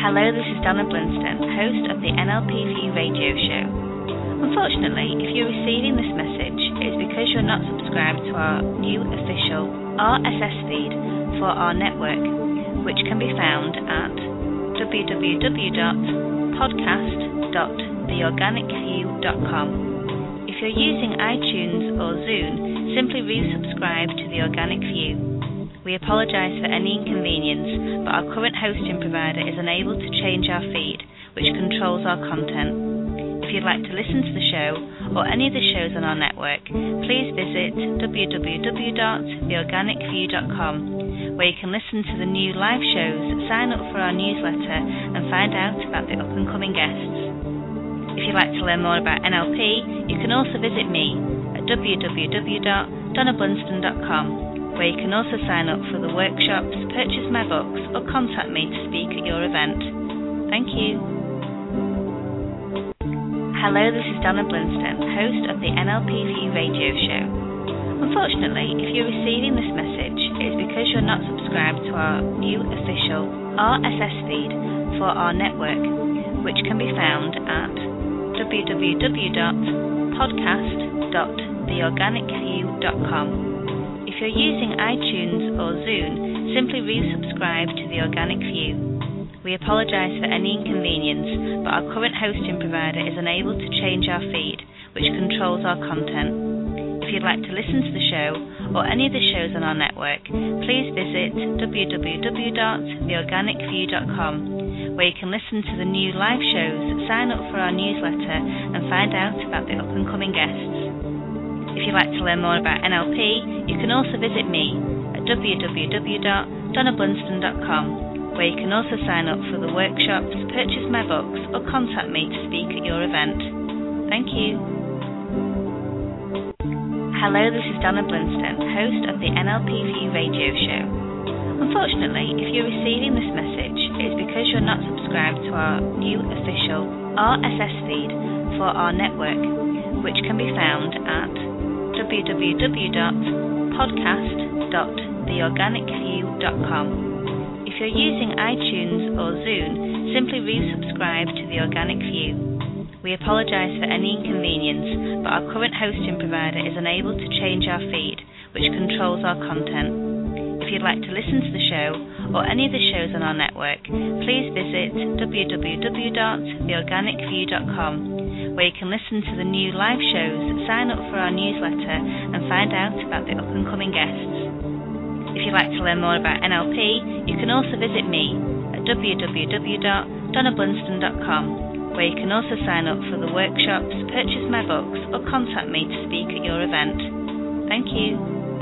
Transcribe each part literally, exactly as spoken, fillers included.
Hello, this is Donna Blinston, host of the N L P View radio show. Unfortunately, if you're receiving this message, it is because you're not subscribed to our new official R S S feed for our network, which can be found at w w w dot podcast dot the organic view dot com. If you're using iTunes or Zune, simply resubscribe to the Organic View. We apologise for any inconvenience, but our current hosting provider is unable to change our feed, which controls our content. If you'd like to listen to the show, or any of the shows on our network, please visit w w w dot the organic view dot com, where you can listen to the new live shows, sign up for our newsletter, and find out about the up-and-coming guests. If you'd like to learn more about N L P, you can also visit me at w w w dot donna blinston dot com, where you can also sign up for the workshops, purchase my books, or contact me to speak at your event. Thank you. Hello, this is Donna Blinston, host of the N L P View radio show. Unfortunately, if you're receiving this message, it is because you're not subscribed to our new official R S S feed for our network, which can be found at w w w dot podcast dot the organic view dot com. If you're using iTunes or Zune, simply resubscribe to the Organic View. We apologise for any inconvenience, but our current hosting provider is unable to change our feed, which controls our content. If you'd like to listen to the show, or any of the shows on our network, please visit w w w dot the organic view dot com, where you can listen to the new live shows, sign up for our newsletter, and find out about the up-and-coming guests. If you'd like to learn more about N L P, you can also visit me at w w w dot donna blinston dot com, where you can also sign up for the workshops, purchase my books, or contact me to speak at your event. Thank you. Hello, this is Donna Blinston, host of the N L P View radio show. Unfortunately, if you're receiving this message, it is because you're not subscribed to our new official R S S feed for our network, which can be found at w w w dot podcast dot the organic view dot com. If you're using iTunes or Zune, simply resubscribe to the Organic View. We apologise for any inconvenience, but our current hosting provider is unable to change our feed, which controls our content. If you'd like to listen to the show, or any of the shows on our network, please visit w w w dot the organic view dot com, where you can listen to the new live shows, sign up for our newsletter, and find out about the up-and-coming guests. If you'd like to learn more about N L P, you can also visit me at w w w dot donna blinston dot com, where you can also sign up for the workshops, purchase my books, or contact me to speak at your event. Thank you.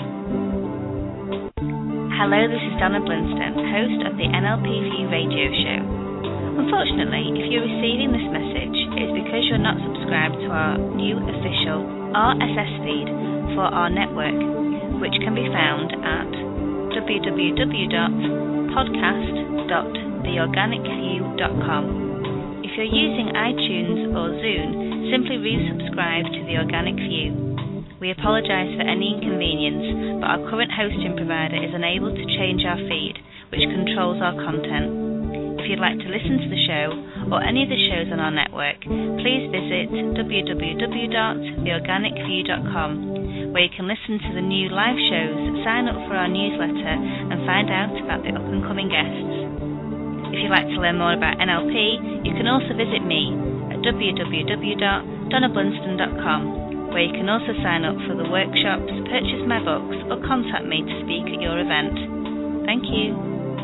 Hello, this is Donna Blinston, host of the N L P View radio show. Unfortunately, if you're receiving this message, it is because you're not subscribed to our new official R S S feed for our network, which can be found at w w w dot podcast dot the organic view dot com. If you're using iTunes or Zune, simply resubscribe to the Organic View. We apologise for any inconvenience, but our current hosting provider is unable to change our feed, which controls our content. If you'd like to listen to the show, or any of the shows on our network, please visit w w w dot the organic view dot com, where you can listen to the new live shows, sign up for our newsletter, and find out about the up-and-coming guests. If you'd like to learn more about N L P, you can also visit me at w w w dot donna blinston dot com, where you can also sign up for the workshops, purchase my books, or contact me to speak at your event. Thank you.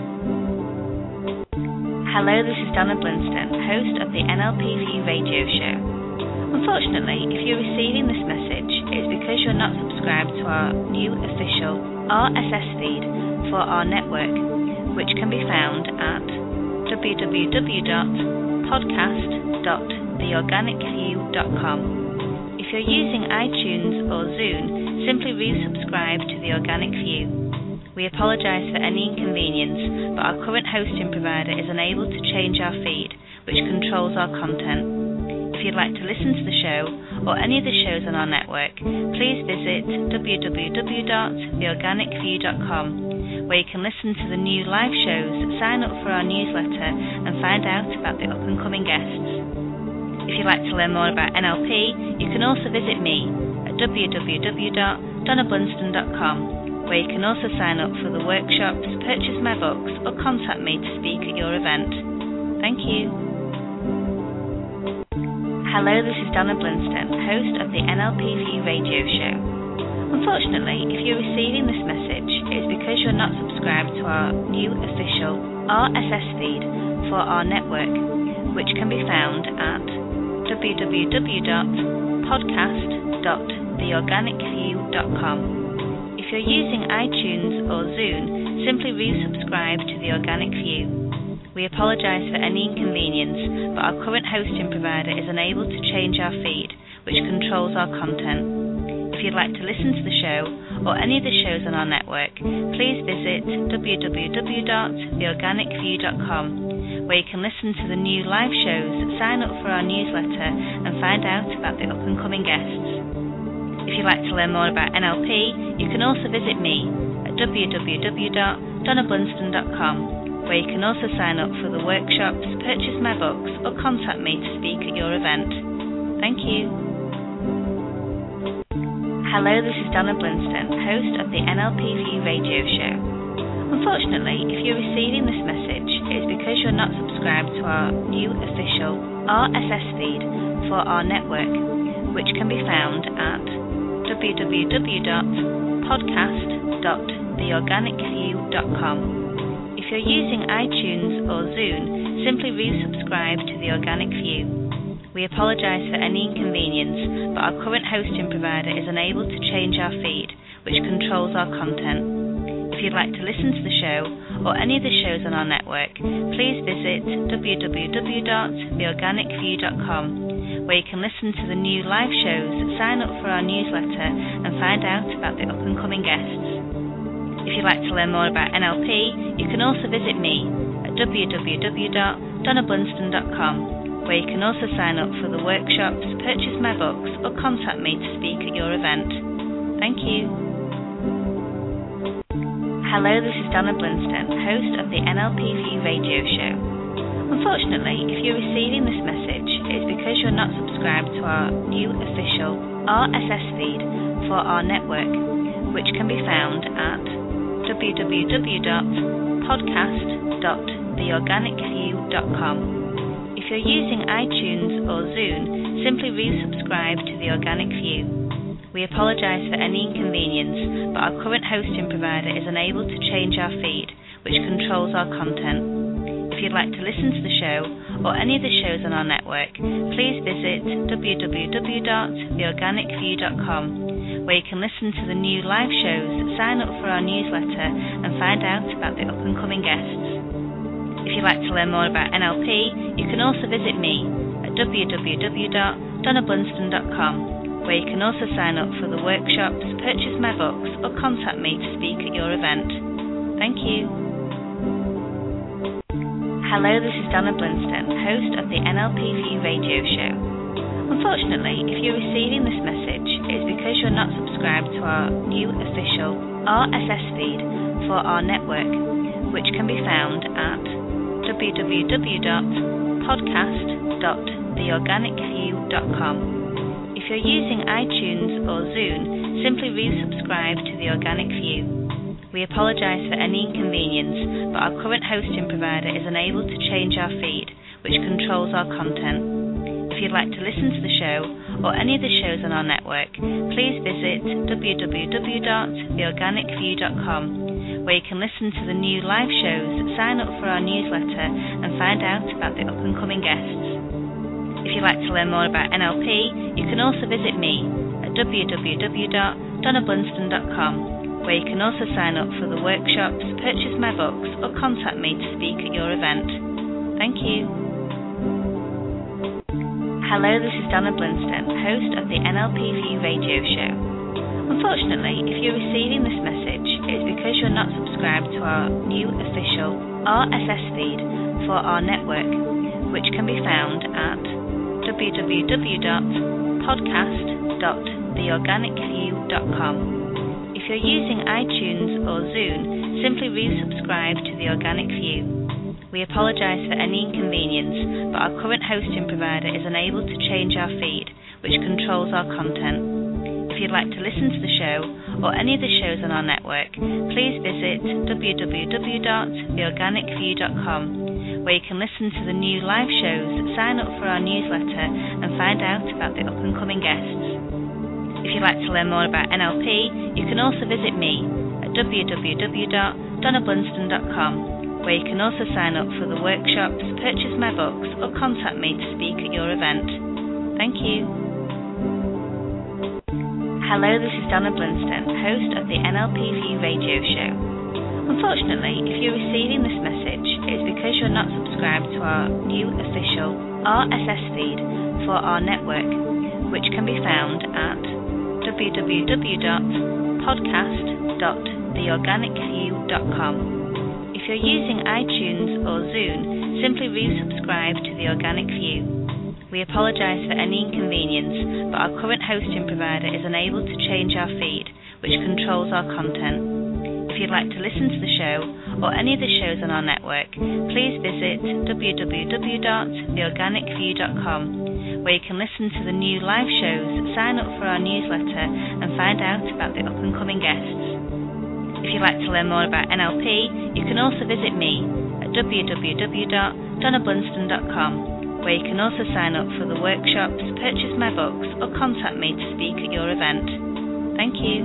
Hello, this is Donna Blinston, host of the N L P View radio show. Unfortunately, if you're receiving this message, it is because you're not subscribed to our new official R S S feed for our network, which can be found at w w w dot podcast dot the organic view dot com. If you're using iTunes or Zune, simply resubscribe to the Organic View. We apologise for any inconvenience, but our current hosting provider is unable to change our feed, which controls our content. If you'd like to listen to the show, or any of the shows on our network, please visit w w w dot the organic view dot com, where you can listen to the new live shows, sign up for our newsletter and find out about the up and coming guests. If you'd like to learn more about N L P, you can also visit me at w w w dot donna blunston dot com, where you can also sign up for the workshops, purchase my books or contact me to speak at your event. Thank you. Hello, this is Donna Blunston, host of the N L P V radio show. Unfortunately, if you're receiving this message, it is because you're not subscribed to our new official R S S feed for our network, which can be found at w w w dot podcast dot the organic view dot com. If you're using iTunes or Zune, simply resubscribe to the Organic View. We apologise for any inconvenience, but our current hosting provider is unable to change our feed, which controls our content. If you'd like to listen to the show or any of the shows on our network, please visit w w w dot the organic view dot com, where you can listen to the new live shows, sign up for our newsletter and find out about the up and coming guests. If you'd like to learn more about N L P, you can also visit me at w w w dot donna blunston dot com, where you can also sign up for the workshops, purchase my books or contact me to speak at your event. Thank you. Hello, this is Donna Blunston, host of the N L P V radio show. Unfortunately, if you're receiving this message, it is because you're not subscribed to our new official R S S feed for our network, which can be found at w w w dot podcast dot the organic view dot com. If you're using iTunes or Zune, simply resubscribe to the Organic View. We apologise for any inconvenience, but our current hosting provider is unable to change our feed, which controls our content. If you'd like to listen to the show or any of the shows on our network, please visit w w w dot the organic view dot com, where you can listen to the new live shows, sign up for our newsletter and find out about the up and coming guests. If you'd like to learn more about N L P, you can also visit me at w w w dot donna blunston dot com, where you can also sign up for the workshops, purchase my books or contact me to speak at your event. Thank you. Hello, this is Donna Blunston, host of the N L P V radio show. Unfortunately, if you're receiving this message, it is because you're not subscribed to our new official R S S feed for our network, which can be found at w w w dot podcast dot the organic view dot com. If you're using iTunes or Zune, simply resubscribe to the Organic View. We apologise for any inconvenience, but our current hosting provider is unable to change our feed, which controls our content. If you'd like to listen to the show or any of the shows on our network, please visit w w w dot the organic view dot com, where you can listen to the new live shows, sign up for our newsletter and find out about the up and coming guests. If you'd like to learn more about N L P, you can also visit me at w w w dot donna blunston dot com, where you can also sign up for the workshops, purchase my books or contact me to speak at your event. Thank you. Hello, this is Donna Blunston, host of the N L P V radio show. Unfortunately, if you're receiving this message, it is because you're not subscribed to our new official R S S feed for our network, which can be found at w w w dot podcast dot the organic view dot com. If you're using iTunes or Zune, simply resubscribe to the Organic View. We apologise for any inconvenience, but our current hosting provider is unable to change our feed, which controls our content. If you'd like to listen to the show or any of the shows on our network, please visit w w w dot the organic view dot com, where you can listen to the new live shows, sign up for our newsletter and find out about the up and coming guests. If you'd like to learn more about N L P, you can also visit me at w w w dot donna blunston dot com, where you can also sign up for the workshops, purchase my books or contact me to speak at your event. Thank you. Hello, this is Donna Blunston, host of the N L P V radio show. Unfortunately, if you're receiving this message, it is because you're not subscribed to our new official R S S feed for our network, which can be found at w w w dot podcast dot the organic view dot com. If you're using iTunes or Zune, simply resubscribe to the Organic View. We apologise for any inconvenience, but our current hosting provider is unable to change our feed, which controls our content. If you'd like to listen to the show or any of the shows on our network, please visit w w w dot the organic view dot com, where you can listen to the new live shows, sign up for our newsletter, and find out about the up-and-coming guests. If you'd like to learn more about N L P, you can also visit me at w w w dot donna blunston dot com, where you can also sign up for the workshops, purchase my books, or contact me to speak at your event. Thank you. Hello, this is Donna Blunston, host of the N L P V radio show. Unfortunately, if you're receiving this message, it's because you're not subscribed to our new official R S S feed for our network, which can be found at w w w dot podcast dot the organic view dot com. If you're using iTunes or Zune, simply resubscribe to the Organic View. We apologise for any inconvenience, but our current hosting provider is unable to change our feed, which controls our content. If you'd like to listen to the show or any of the shows on our network, please visit w w w dot the organic view dot com, where you can listen to the new live shows, sign up for our newsletter, and find out about the up-and-coming guests. If you'd like to learn more about N L P, you can also visit me at w w w dot donna blunston dot com, where you can also sign up for the workshops, purchase my books, or contact me to speak at your event. Thank you.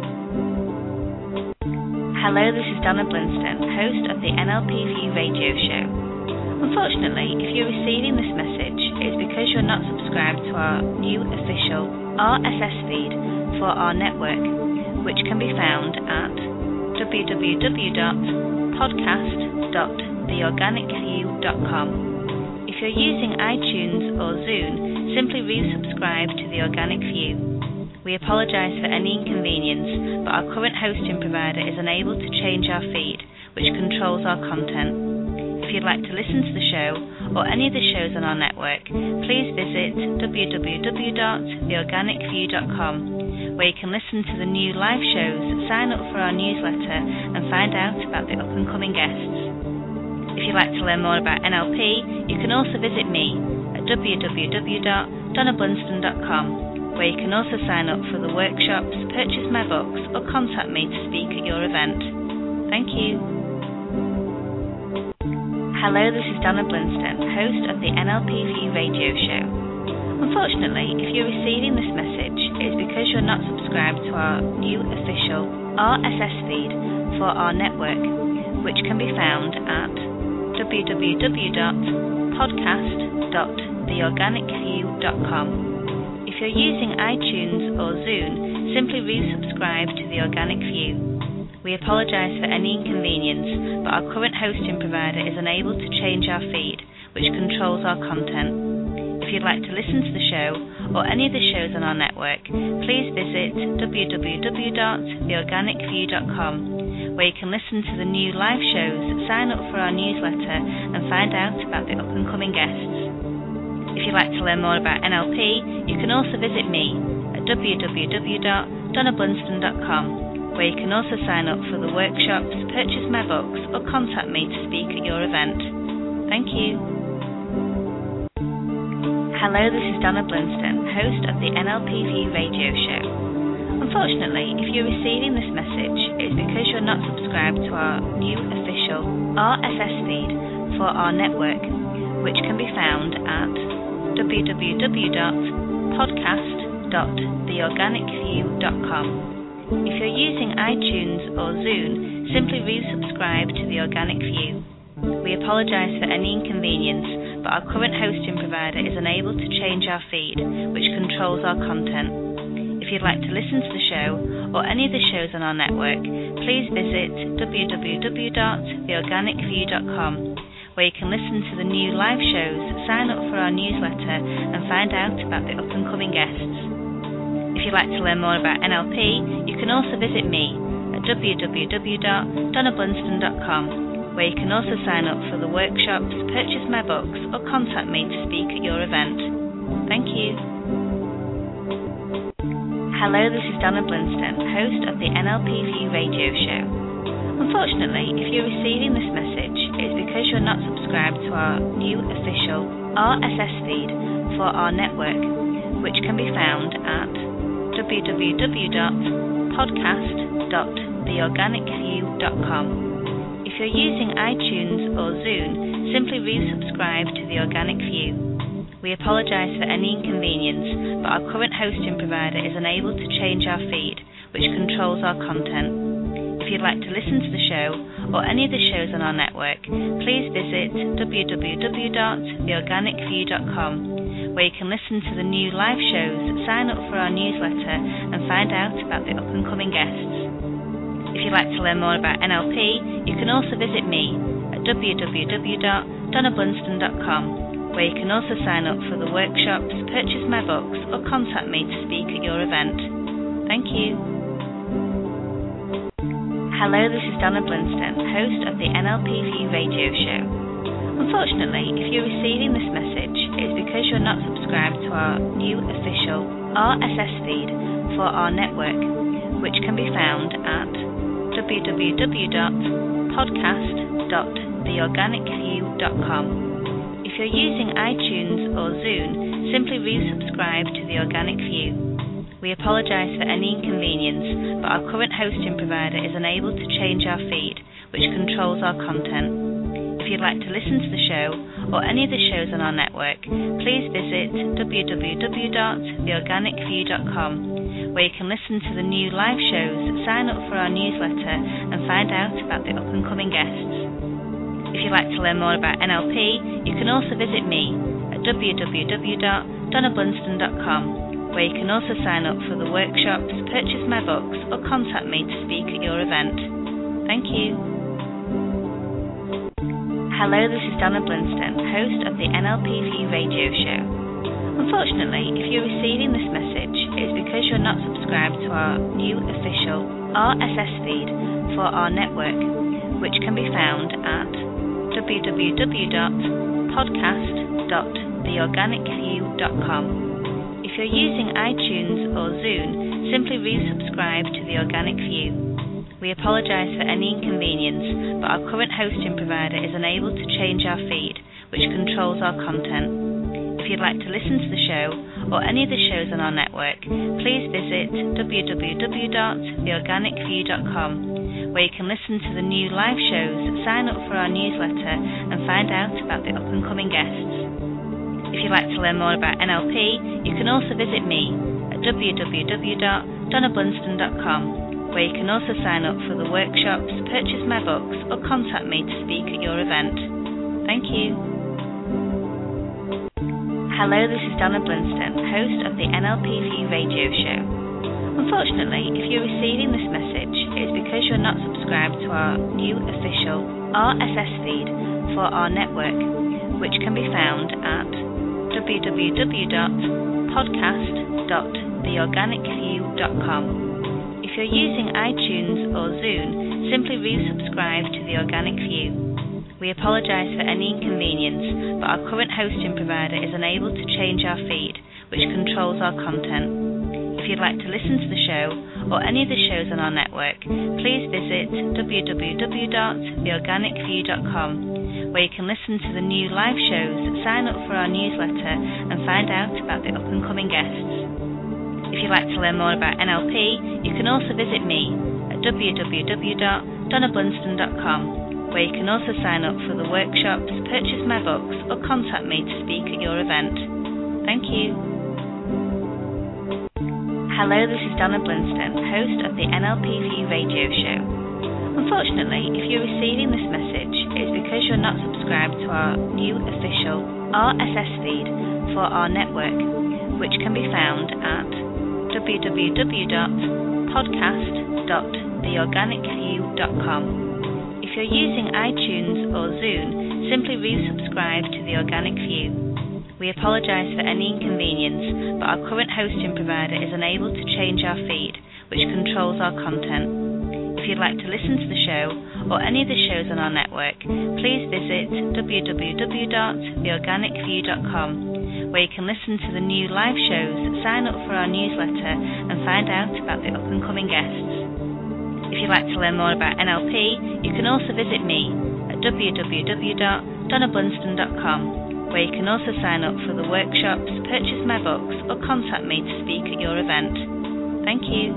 Hello, this is Donna Blunston, host of the N L P V radio show. Unfortunately, if you're receiving this message, it's because you're not subscribed to our new official R S S feed for our network, which can be found at w w w dot podcast dot the organic view dot com. If you're using iTunes or Zune, simply resubscribe to the Organic View. We apologise for any inconvenience, but our current hosting provider is unable to change our feed, which controls our content. If you'd like to listen to the show or any of the shows on our network, please visit w w w dot the organic view dot com, where you can listen to the new live shows, sign up for our newsletter, and find out about the up-and-coming guests. If you'd like to learn more about N L P, you can also visit me at w w w dot donna blunston dot com, where you can also sign up for the workshops, purchase my books, or contact me to speak at your event. Thank you. Hello, this is Donna Blunston, host of the N L P V radio show. Unfortunately, if you're receiving this message, it's because you're not subscribed to our new official R S S feed for our network, which can be found at w w w dot podcast dot the organic view dot com. If you're using iTunes or Zune, simply resubscribe to the Organic View. We apologise for any inconvenience, but our current hosting provider is unable to change our feed, which controls our content. If you'd like to listen to the show or any of the shows on our network, please visit w w w dot the organic view dot com, where you can listen to the new live shows, sign up for our newsletter, and find out about the up-and-coming guests. If you'd like to learn more about N L P, you can also visit me at w w w dot donna blunston dot com, where you can also sign up for the workshops, purchase my books, or contact me to speak at your event. Thank you. Hello, this is Donna Blunston, host of the N L P V radio show. Unfortunately, if you're receiving this message, it's because you're not subscribed to our new official R S S feed for our network, which can be found at w w w dot podcast dot the organic view dot com. If you're using iTunes or Zune, simply resubscribe to the Organic View. We apologise for any inconvenience, but our current hosting provider is unable to change our feed, which controls our content. If you'd like to listen to the show or any of the shows on our network, please visit w w w dot the organic view dot com, where you can listen to the new live shows, sign up for our newsletter, and find out about the up-and-coming guests. If you'd like to learn more about N L P, you can also visit me at w w w dot donna blunston dot com, where you can also sign up for the workshops, purchase my books, or contact me to speak at your event. Thank you. Hello, this is Donna Blinston, host of the N L P V Radio Show. Unfortunately, if you're receiving this message, it's because you're not subscribed to our new official R S S feed for our network, which can be found at w w w dot podcast dot the organic view dot com. If you're using iTunes or Zune, simply resubscribe to the Organic View. We apologise for any inconvenience, but our current hosting provider is unable to change our feed, which controls our content. If you'd like to listen to the show or any of the shows on our network, please visit w w w dot the organic view dot com, where you can listen to the new live shows, sign up for our newsletter, and find out about the up-and-coming guests. If you'd like to learn more about N L P, you can also visit me at w w w dot donna blinston dot com, where you can also sign up for the workshops, purchase my books, or contact me to speak at your event. Thank you. Hello, this is Donna Blinston, host of the N L P V Radio Show. Unfortunately, if you're receiving this message, it's because you're not subscribed to our new official R S S feed for our network, which can be found at w w w dot podcast dot the organic view dot com. If you're using iTunes or Zune, simply resubscribe to the Organic View. We apologise for any inconvenience, but our current hosting provider is unable to change our feed, which controls our content. If you'd like to listen to the show or any of the shows on our network, please visit w w w dot the organic view dot com, where you can listen to the new live shows, sign up for our newsletter, and find out about the up-and-coming guests. If you'd like to learn more about N L P, you can also visit me at w w w dot donna blinston dot com, where you can also sign up for the workshops, purchase my books, or contact me to speak at your event. Thank you. Hello, this is Donna Blinston, host of the N L P V Radio Show. Unfortunately, if you're receiving this message, it's because you're not subscribed to our new official R S S feed for our network, which can be found at w w w dot podcast dot the organic view dot com. If you're using iTunes or Zune, simply resubscribe to the Organic View. We apologise for any inconvenience, but our current hosting provider is unable to change our feed, which controls our content. If you'd like to listen to the show or any of the shows on our network, please visit w w w dot the organic view dot com, where you can listen to the new live shows, sign up for our newsletter, and find out about the up-and-coming guests. If you'd like to learn more about N L P, you can also visit me at w w w dot donna blinston dot com, where you can also sign up for the workshops, purchase my books, or contact me to speak at your event. Thank you. Hello, this is Donna Blinston, host of the N L P V Radio Show. Unfortunately, if you're receiving this message, it's because you're not subscribed to our new official R S S feed for our network, which can be found at w w w dot podcast dot the organic view dot com. If you're using iTunes or Zune, simply resubscribe to the Organic View. We apologise for any inconvenience, but our current hosting provider is unable to change our feed, which controls our content. If you'd like to listen to the show or any of the shows on our network, please visit w w w dot the organic view dot com, where you can listen to the new live shows, sign up for our newsletter, and find out about the up-and-coming guests. If you'd like to learn more about N L P, you can also visit me at w w w dot donna blinston dot com, where you can also sign up for the workshops, purchase my books, or contact me to speak at your event. Thank you. Hello, this is Donna Blinston, host of the N L P V Radio Show. Unfortunately, if you're receiving this message, it's because you're not subscribed to our new official R S S feed for our network, which can be found at w w w dot podcast dot the organic view dot com. If you're using iTunes or Zune, simply resubscribe to the Organic View. We apologise for any inconvenience, but our current hosting provider is unable to change our feed, which controls our content. If you'd like to listen to the show or any of the shows on our network, please visit w w w dot the organic view dot com, where you can listen to the new live shows, sign up for our newsletter and find out about the up and coming guests. If you'd like to learn more about N L P, you can also visit me at w w w dot donna blunston dot com, where you can also sign up for the workshops, purchase my books or contact me to speak at your event. Thank you.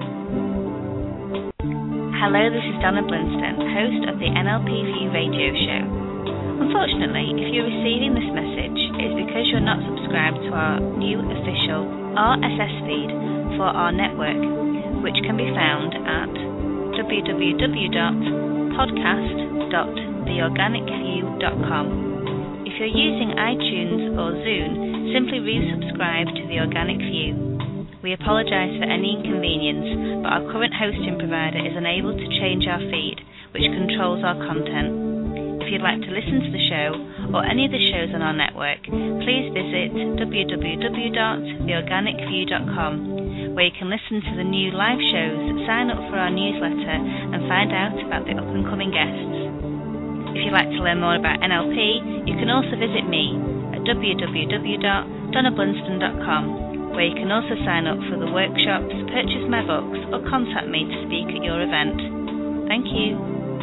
Hello, this is Donna Blunston, host of the N L P View radio show. Unfortunately, if you're receiving this message, it's because you're not subscribed to our new official R S S feed for our network, which can be found at w w w dot podcast dot the organic view dot com. If you're using iTunes or Zune, simply resubscribe to the Organic View. We apologise for any inconvenience, but our current hosting provider is unable to change our feed, which controls our content. If you'd like to listen to the show or any of the shows on our network, please visit w w w dot the organic view dot com, where you can listen to the new live shows, sign up for our newsletter and find out about the up and coming guests. If you'd like to learn more about N L P, you can also visit me at w w w dot donna blunston dot com, where you can also sign up for the workshops, purchase my books or contact me to speak at your event. Thank you.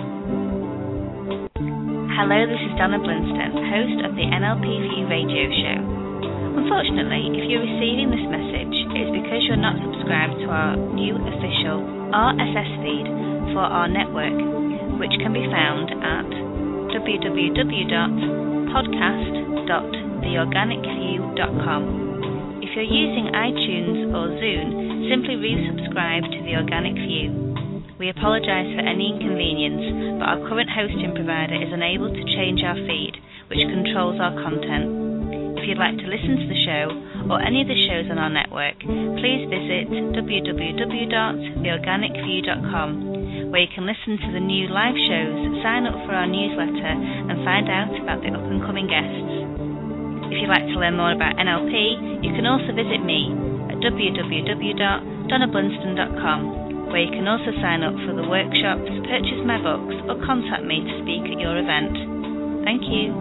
Hello, this is Donna Blunston, host of the N L P View radio show. Unfortunately, if you're receiving this message, it's because you're not subscribed to our new official R S S feed for our network, which can be found at w w w dot podcast dot the organic view dot com. If you're using iTunes or Zune, simply resubscribe to the Organic View. We apologise for any inconvenience, but our current hosting provider is unable to change our feed, which controls our content. If you'd like to listen to the show or any of the shows on our network, please visit w w w dot the organic view dot com, where you can listen to the new live shows, sign up for our newsletter and find out about the up and coming guests. If you'd like to learn more about N L P, you can also visit me at w w w dot donna blunston dot com, where you can also sign up for the workshops, purchase my books or contact me to speak at your event. Thank you.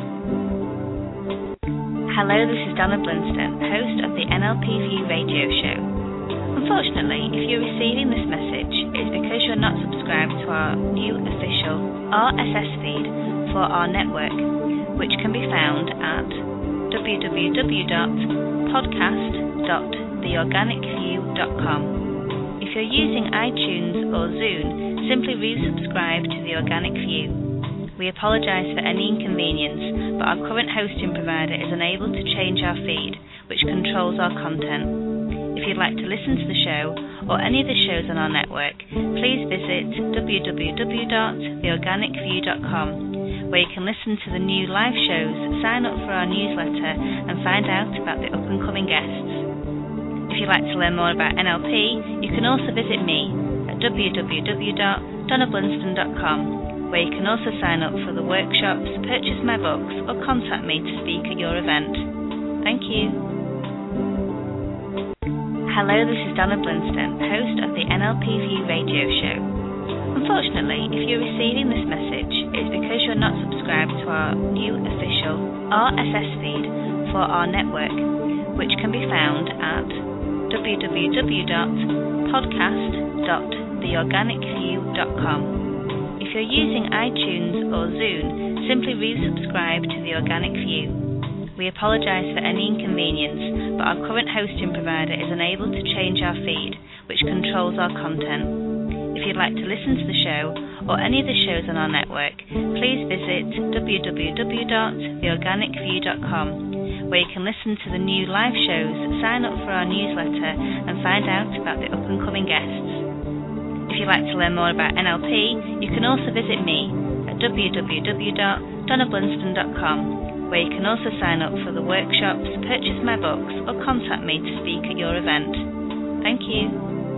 Hello, this is Donna Blunston, host of the N L P View radio show. Unfortunately, if you're receiving this message, it's because you're not subscribed to our new official R S S feed for our network, which can be found at w w w dot podcast dot the organic view dot com. If you're using iTunes or Zune, simply resubscribe to the Organic View. We apologise for any inconvenience, but our current hosting provider is unable to change our feed, which controls our content. If you'd like to listen to the show or any of the shows on our network, please visit w w w dot the organic view dot com, where you can listen to the new live shows, sign up for our newsletter and find out about the up and coming guests. If you'd like to learn more about N L P, you can also visit me at w w w dot donna blunston dot com, where you can also sign up for the workshops, purchase my books or contact me to speak at your event. Thank you. Hello, this is Donna Blunston, host of the N L P View radio show. Unfortunately, if you're receiving this message, it's because you're not subscribed to our new official R S S feed for our network, which can be found at w w w dot podcast dot the organic view dot com. If you're using iTunes or Zune, simply resubscribe to the Organic View. We apologise for any inconvenience, but our current hosting provider is unable to change our feed, which controls our content. If you'd like to listen to the show or any of the shows on our network, please visit w w w dot the organic view dot com, where you can listen to the new live shows, sign up for our newsletter and find out about the up and coming guests. If you'd like to learn more about N L P, you can also visit me at w w w dot donna blunston dot com, where you can also sign up for the workshops, purchase my books or contact me to speak at your event. Thank you.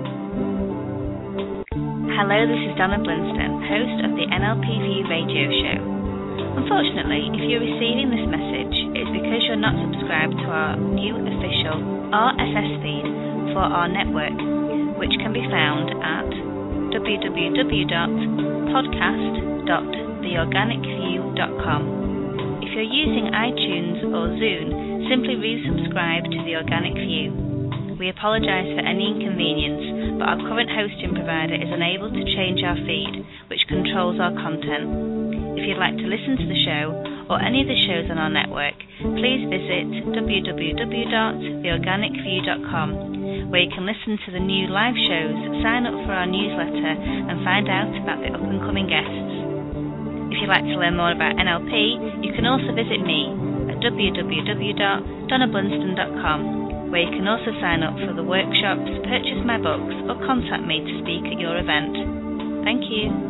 Hello, this is Donna Blunston, host of the N L P View radio show. Unfortunately, if you're receiving this message, it's because you're not subscribed to our new official R S S feed for our network, which can be found at w w w dot podcast dot the organic view dot com. If If you're using iTunes or Zune, simply resubscribe to the Organic View. We apologise for any inconvenience, but our current hosting provider is unable to change our feed, which controls our content. If you'd like to listen to the show or any of the shows on our network, please visit w w w dot the organic view dot com, where you can listen to the new live shows, sign up for our newsletter, and find out about the up-and-coming guests. If you'd like to learn more about N L P, you can also visit me at w w w dot donna blunston dot com, where you can also sign up for the workshops, purchase my books, or contact me to speak at your event. Thank you.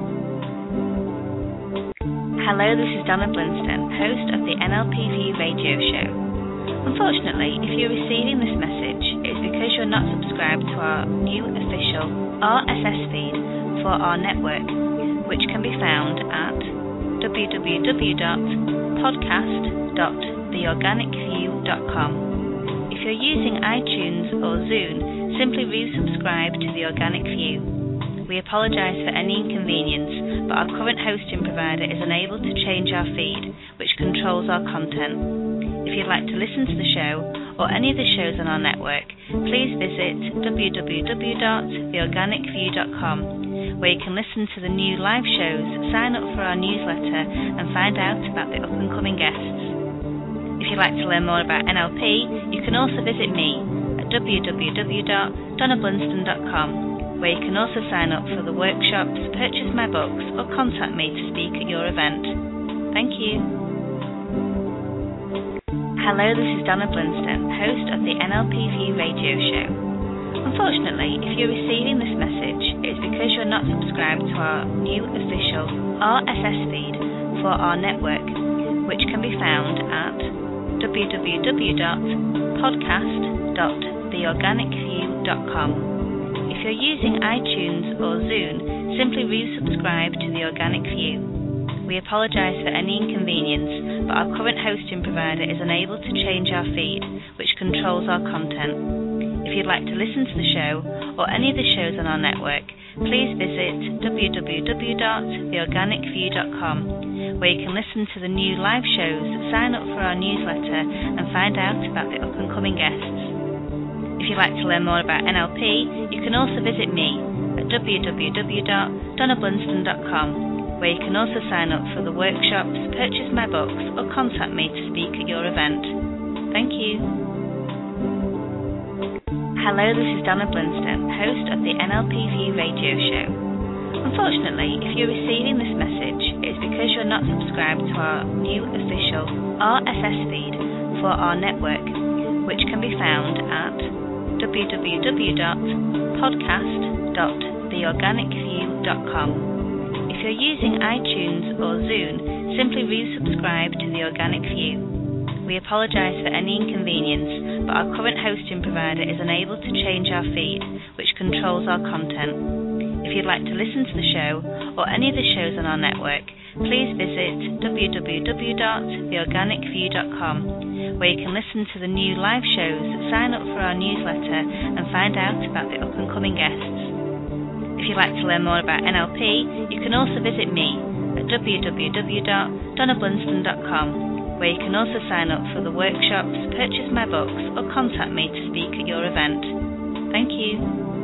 Hello, this is Donna Blunston, host of the N L P V radio show. Unfortunately, if you're receiving this message, it's because you're not subscribed to our new official R S S feed for our network, which can be found at w w w dot podcast dot the organic view dot com. If you're using iTunes or Zune, simply resubscribe to the Organic View. We apologise for any inconvenience, but our current hosting provider is unable to change our feed, which controls our content. If you'd like to listen to the show or any of the shows on our network, please visit w w w dot the organic view dot com, where you can listen to the new live shows, sign up for our newsletter, and find out about the up-and-coming guests. If you'd like to learn more about N L P, you can also visit me at w w w dot donna blunston dot com, where you can also sign up for the workshops, purchase my books, or contact me to speak at your event. Thank you. Hello, this is Donna Blunston, host of the N L P V radio show. Unfortunately, if you're receiving this message, it's because you're not subscribed to our new official R S S feed for our network, which can be found at w w w dot podcast dot the organic view dot com. If you're using iTunes or Zune, simply resubscribe to the Organic View. We apologise for any inconvenience, but our current hosting provider is unable to change our feed, which controls our content. If you'd like to listen to the show or any of the shows on our network, please visit w w w dot the organic view dot com, where you can listen to the new live shows, sign up for our newsletter, and find out about the up-and-coming guests. If you'd like to learn more about N L P, you can also visit me at w w w dot donna blunston dot com, where you can also sign up for the workshops, purchase my books, or contact me to speak at your event. Thank you. Hello, this is Donna Blunston, host of the N L P V radio show. Unfortunately, if you're receiving this message, it's because you're not subscribed to our new official R S S feed for our network, which can be found at w w w dot podcast dot the organic view dot com. If you're using iTunes or Zune, simply resubscribe to the Organic View. We apologise for any inconvenience, but our current hosting provider is unable to change our feed, which controls our content. If you'd like to listen to the show or any of the shows on our network, please visit w w w dot the organic view dot com, where you can listen to the new live shows, sign up for our newsletter, and find out about the up-and-coming guests. If you'd like to learn more about N L P, you can also visit me at w w w dot donna blunston dot com, where you can also sign up for the workshops, purchase my books, or contact me to speak at your event. Thank you.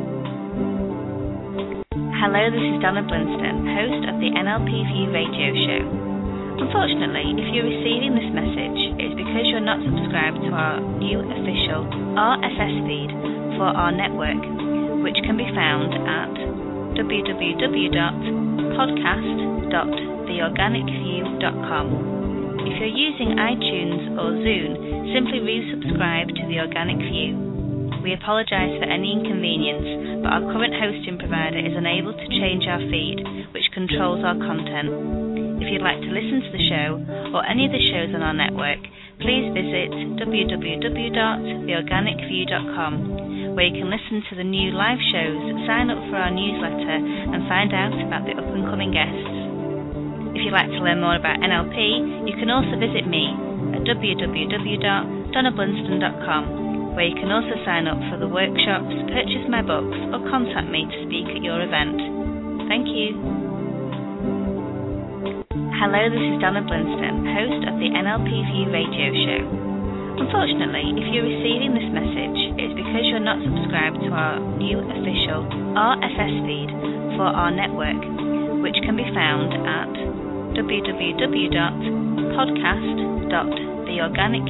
Hello, this is Donna Blunston, host of the N L P V radio show. Unfortunately, if you're receiving this message, it's because you're not subscribed to our new official R S S feed for our network, which can be found at w w w dot podcast dot the organic view dot com. If you're using iTunes or Zune, simply resubscribe to the Organic View. We apologise for any inconvenience, but our current hosting provider is unable to change our feed, which controls our content. If you'd like to listen to the show or any of the shows on our network, please visit w w w dot the organic view dot com, where you can listen to the new live shows, sign up for our newsletter, and find out about the up-and-coming guests. If you'd like to learn more about N L P, you can also visit me at w w w dot donna blunston dot com, where you can also sign up for the workshops, purchase my books, or contact me to speak at your event. Thank you. Hello, this is Donna Blinston, host of the N L P V radio show. Unfortunately, if you're receiving this message, it's because you're not subscribed to our new official R S S feed for our network, which can be found at w w w dot podcast dot the organic